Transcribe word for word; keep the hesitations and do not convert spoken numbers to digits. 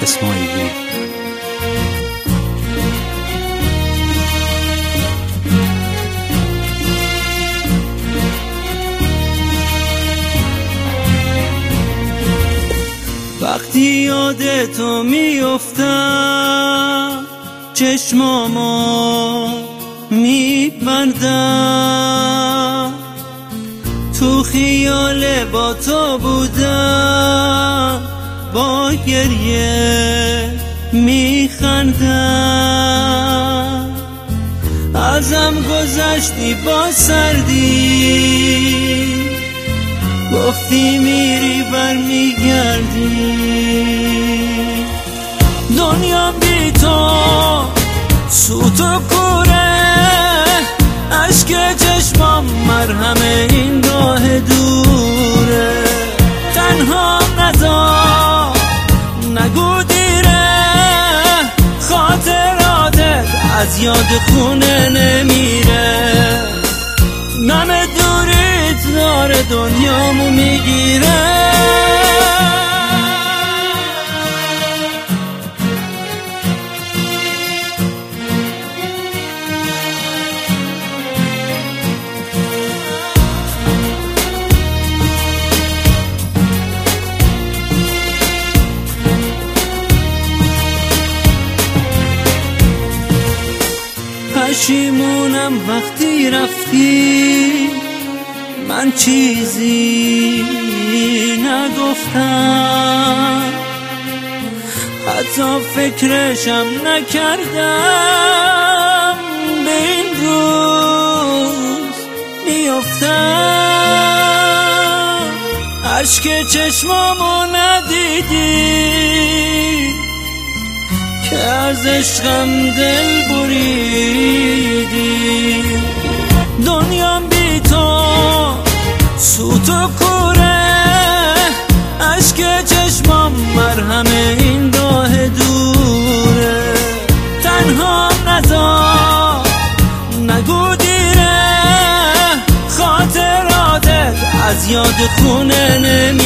اسماعیلی. وقتی یاد تو میافتم چشمامو میبندم، تو خیال با تو بودم با گریه میخندم، ازم گذشتی با سردی، گفتی میری برمیگردی. دنیا بی تو سوت و کوره، عشق چشمام مرهم این راه دوره. تنها نذار نگو دیره، خاطراتت از یاد خونه نمیره. نم دوریت داره دنیامو میگیره. پشیمونم وقتی رفتی، من چیزی نگفتم، حتی فکرشم نکردم به این روز بیفتم. عشق چشمامو ندیدی که از عشقم دل بریدی. دنیام بی تو سوت و کوره، عشق چشمام مرهم این راه دوره. تنها نذار نگو دیره، خاطراتت از یاد خونه نمیره.